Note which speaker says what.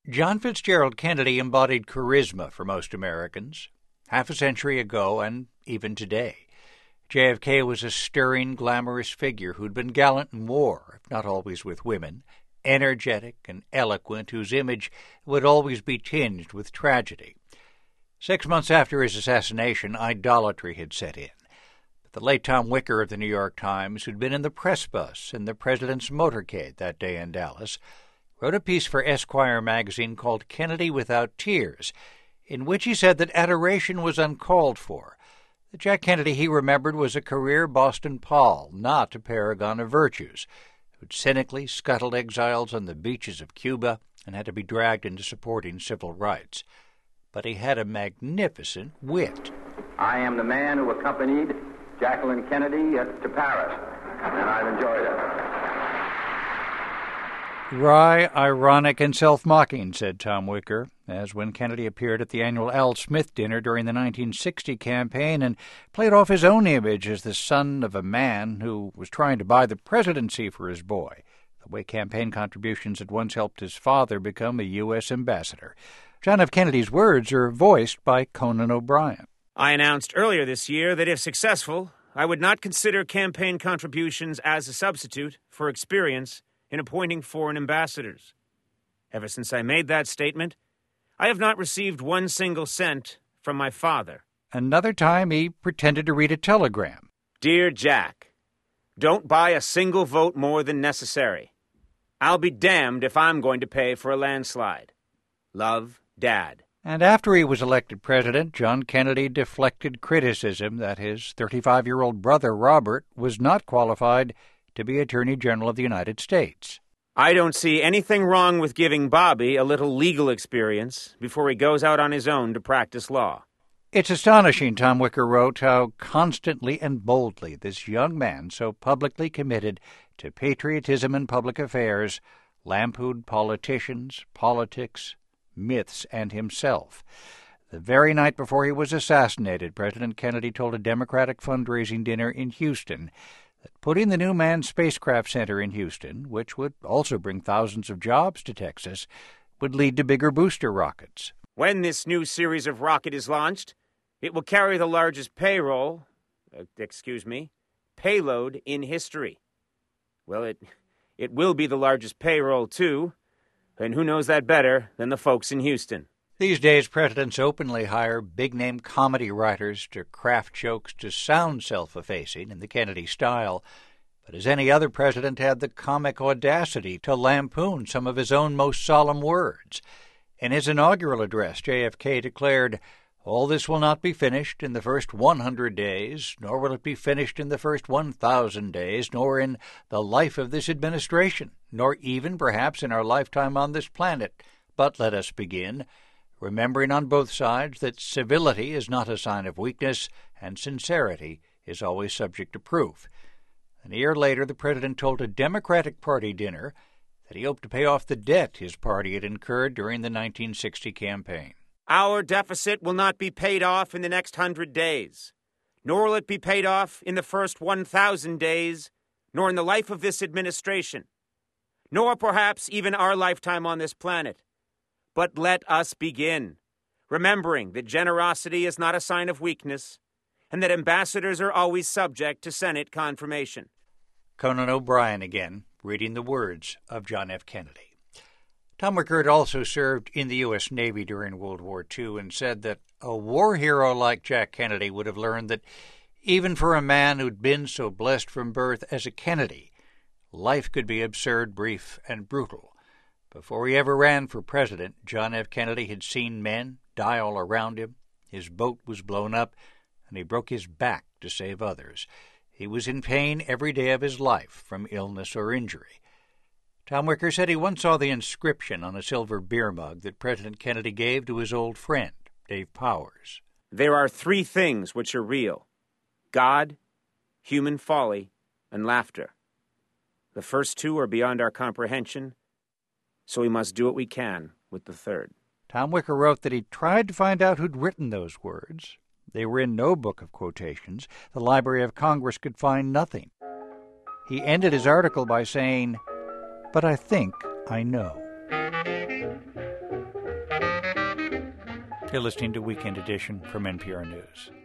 Speaker 1: John Fitzgerald Kennedy embodied charisma for most Americans, half a century ago and even today. JFK was a stirring, glamorous figure who'd been gallant in war, if not always with women, energetic and eloquent, whose image would always be tinged with tragedy. 6 months after his assassination, idolatry had set in. But the late Tom Wicker of the New York Times, who'd been in the press bus in the president's motorcade that day in Dallas, wrote a piece for Esquire magazine called Kennedy Without Tears, in which he said that adoration was uncalled for. That Jack Kennedy, he remembered, was a career Boston Pol, not a paragon of virtues, who'd cynically scuttled exiles on the beaches of Cuba and had to be dragged into supporting civil rights. But he had a magnificent wit.
Speaker 2: I am the man who accompanied Jacqueline Kennedy to Paris, and I've enjoyed it.
Speaker 1: Wry, ironic, and self-mocking, said Tom Wicker, as when Kennedy appeared at the annual Al Smith dinner during the 1960 campaign and played off his own image as the son of a man who was trying to buy the presidency for his boy, the way campaign contributions had once helped his father become a U.S. ambassador. John F. Kennedy's words are voiced by Conan O'Brien.
Speaker 3: I announced earlier this year that if successful, I would not consider campaign contributions as a substitute for experience in appointing foreign ambassadors. Ever since I made that statement, I have not received 1 single cent from my father.
Speaker 1: Another time he pretended to read a telegram.
Speaker 3: Dear Jack, don't buy a single vote more than necessary. I'll be damned if I'm going to pay for a landslide. Love, Dad.
Speaker 1: And after he was elected president, John Kennedy deflected criticism that his 35-year-old brother, Robert, was not qualified to be Attorney General of the United States.
Speaker 3: I don't see anything wrong with giving Bobby a little legal experience before he goes out on his own to practice law.
Speaker 1: It's astonishing, Tom Wicker wrote, how constantly and boldly this young man, so publicly committed to patriotism and public affairs, lampooned politicians, politics, myths, and himself. The very night before he was assassinated, President Kennedy told a Democratic fundraising dinner in Houston that putting the new manned spacecraft center in Houston, which would also bring thousands of jobs to Texas, would lead to bigger booster rockets.
Speaker 3: When this new series of rocket is launched, it will carry the largest payload in history. Well, it will be the largest payroll, too, and who knows that better than the folks in Houston?
Speaker 1: These days, presidents openly hire big-name comedy writers to craft jokes to sound self-effacing in the Kennedy style. But has any other president had the comic audacity to lampoon some of his own most solemn words? In his inaugural address, JFK declared, "All this will not be finished in the first 100 days, nor will it be finished in the first 1,000 days, nor in the life of this administration, nor even, perhaps, in our lifetime on this planet. But let us begin, remembering on both sides that civility is not a sign of weakness, and sincerity is always subject to proof." And a year later, the president told a Democratic Party dinner that he hoped to pay off the debt his party had incurred during the 1960 campaign.
Speaker 3: Our deficit will not be paid off in the next 100 days, nor will it be paid off in the first 1,000 days, nor in the life of this administration, nor perhaps even our lifetime on this planet. But let us begin, remembering that generosity is not a sign of weakness, and that ambassadors are always subject to Senate confirmation.
Speaker 1: Conan O'Brien again, reading the words of John F. Kennedy. Tom Wicker had also served in the U.S. Navy during World War II and said that a war hero like Jack Kennedy would have learned that even for a man who'd been so blessed from birth as a Kennedy, life could be absurd, brief, and brutal. Before he ever ran for president, John F. Kennedy had seen men die all around him. His boat was blown up, and he broke his back to save others. He was in pain every day of his life from illness or injury. Tom Wicker said he once saw the inscription on a silver beer mug that President Kennedy gave to his old friend, Dave Powers.
Speaker 3: There are 3 things which are real: God, human folly, and laughter. The first 2 are beyond our comprehension, so we must do what we can with the third.
Speaker 1: Tom Wicker wrote that he tried to find out who'd written those words. They were in no book of quotations. The Library of Congress could find nothing. He ended his article by saying, "But I think I know." You're listening to Weekend Edition from NPR News.